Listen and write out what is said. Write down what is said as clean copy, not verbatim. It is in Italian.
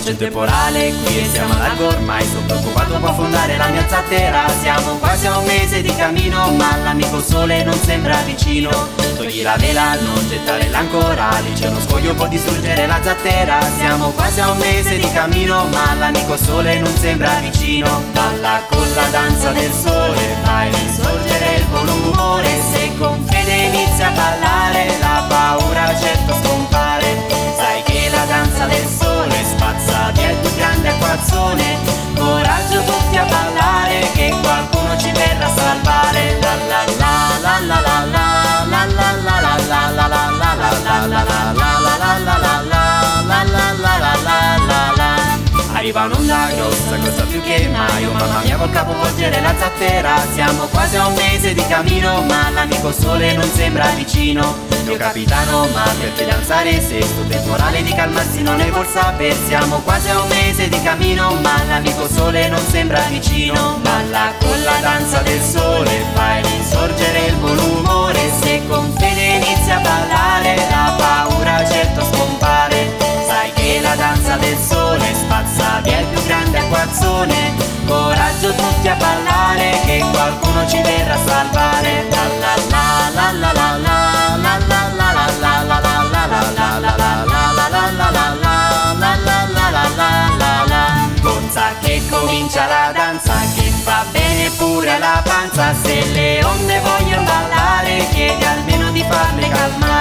c'è il temporale qui e siamo a largo ormai. Sono preoccupato, può affondare la mia zattera. Siamo quasi a un mese di cammino, ma l'amico sole non sembra vicino. Togli la vela, non gettare l'ancorale, c'è uno scoglio, può distruggere la zattera. Siamo quasi a un mese di cammino, ma l'amico sole non sembra vicino. Balla con la danza del sole, fai risorgere il buon umore. Se con fede inizi a ballare, la paura certo scompare. Sai che la danza del sole spazza via il più grande acquazzone. Coraggio tutti a ballare, che qualcuno ci verrà a salvare. La la la la la la la. Arriva un'onda grossa, grossa più che mai. Oh mamma mia, col capo volgere la zattera. Siamo quasi a un mese di cammino, ma l'amico sole non sembra vicino. Mio capitano, ma perché danzare se sto temporale di calmarsi non ne vuol saper. Siamo quasi a un mese di cammino, ma l'amico sole non sembra vicino. Balla con la danza del sole, fai risorgere il buon umore. Se con fede inizi a ballare, la paura certo scompare. Sai che la danza del sole spazza via il più grande acquazzone. Coraggio tutti a ballare, che qualcuno ci verrà a salvare. La la la la la la la la la la la la la la la la la la la. Forza che comincia la danza, che fa bene pure alla panza. Se le onde vogliono ballare, chiedi almeno di farle calmare.